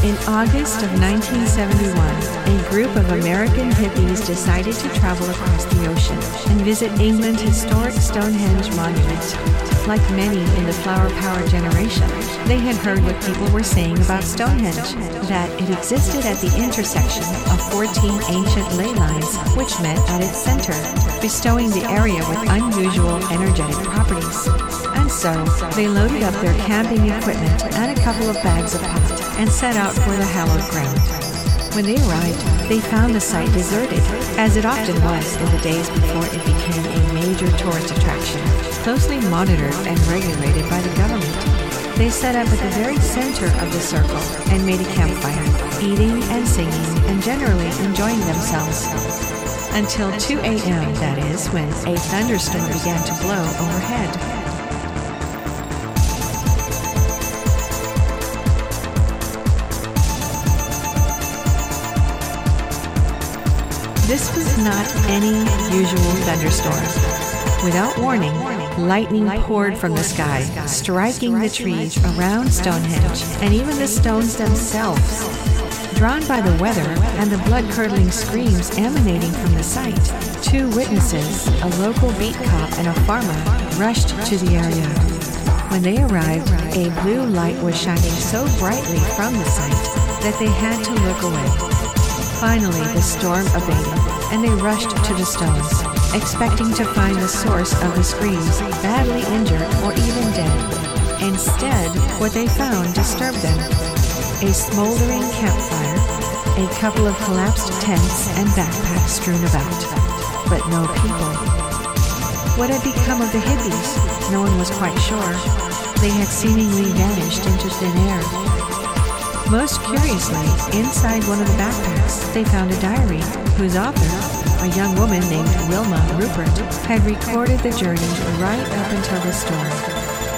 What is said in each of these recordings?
In August of 1971, a group of American hippies decided to travel across the ocean and visit England's historic Stonehenge monument. Like many in the flower power generation, they had heard what people were saying about Stonehenge, that it existed at the intersection of 14 ancient ley lines which met at its center, bestowing the area with unusual energetic properties. And so, they loaded up their camping equipment and a couple of bags of pot and set out for the hallowed ground. When they arrived, they found the site deserted, as it often was in the days before it became a major tourist attraction, closely monitored and regulated by the government. They set up at the very center of the circle and made a campfire, eating and singing and generally enjoying themselves. Until 2 a.m., that is, when a thunderstorm began to blow overhead. This was not any usual thunderstorm. Without warning, lightning poured from the sky, striking the trees around Stonehenge and even the stones themselves. Drawn by the weather and the blood-curdling screams emanating from the site, two witnesses, a local beat cop and a farmer, rushed to the area. When they arrived, a blue light was shining so brightly from the site that they had to look away. Finally, the storm abated, and they rushed to the stones, expecting to find the source of the screams, badly injured or even dead. Instead, what they found disturbed them. A smoldering campfire, a couple of collapsed tents and backpacks strewn about, but no people. What had become of the hippies? No one was quite sure. They had seemingly vanished into thin air. Most curiously, inside one of the backpacks, they found a diary whose author, a young woman named Wilma Rupert, had recorded the journey right up until the storm.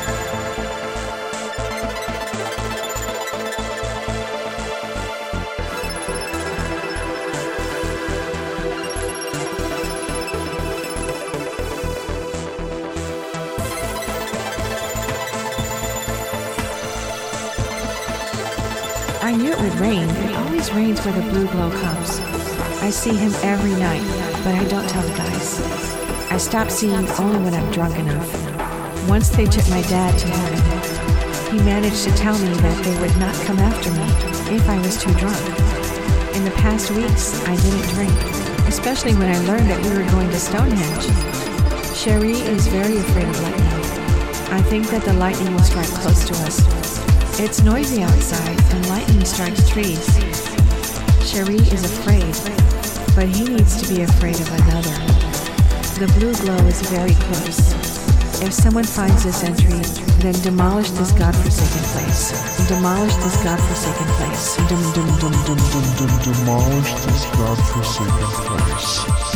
I knew it would rain. It always rains where the Blue Glow comes. I see him every night, but I don't tell the guys. I stop seeing only when I'm drunk enough. Once they took my dad to heaven. He managed to tell me that they would not come after me if I was too drunk. In the past weeks, I didn't drink, especially when I learned that we were going to Stonehenge. Cherie is very afraid of lightning. I think that the lightning will strike close to us. It's noisy outside, and lightning strikes trees. Cherie is afraid, but he needs to be afraid of another. The Blue Glow is very close. If someone finds this entry, then demolish this godforsaken place. Demolish this godforsaken place. Demolish this godforsaken place.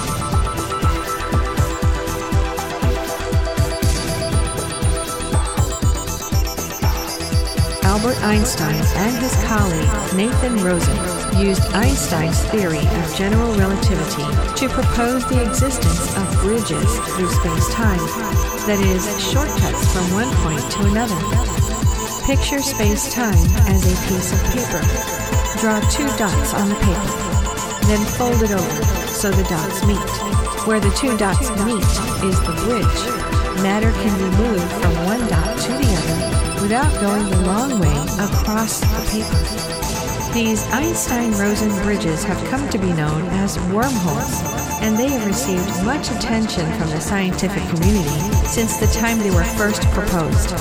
Albert Einstein and his colleague Nathan Rosen used Einstein's theory of general relativity to propose the existence of bridges through space-time, that is, shortcuts from one point to another. Picture space-time as a piece of paper. Draw two dots on the paper, then fold it over so the dots meet. Where the two dots meet is the bridge. Matter can be moved from one dot to the other without going the long way across the paper. These Einstein-Rosen bridges have come to be known as wormholes, and they have received much attention from the scientific community since the time they were first proposed.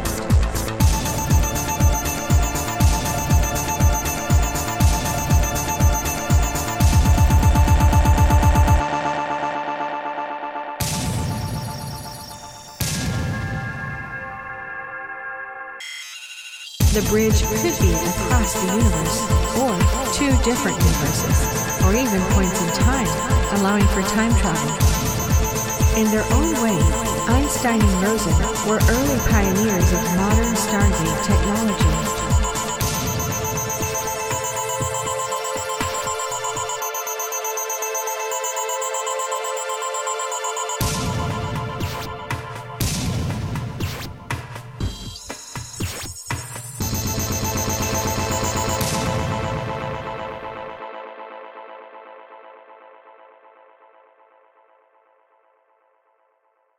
The bridge could be across the universe, or two different universes, or even points in time, allowing for time travel. In their own way, Einstein and Rosen were early pioneers of modern Stargate technology.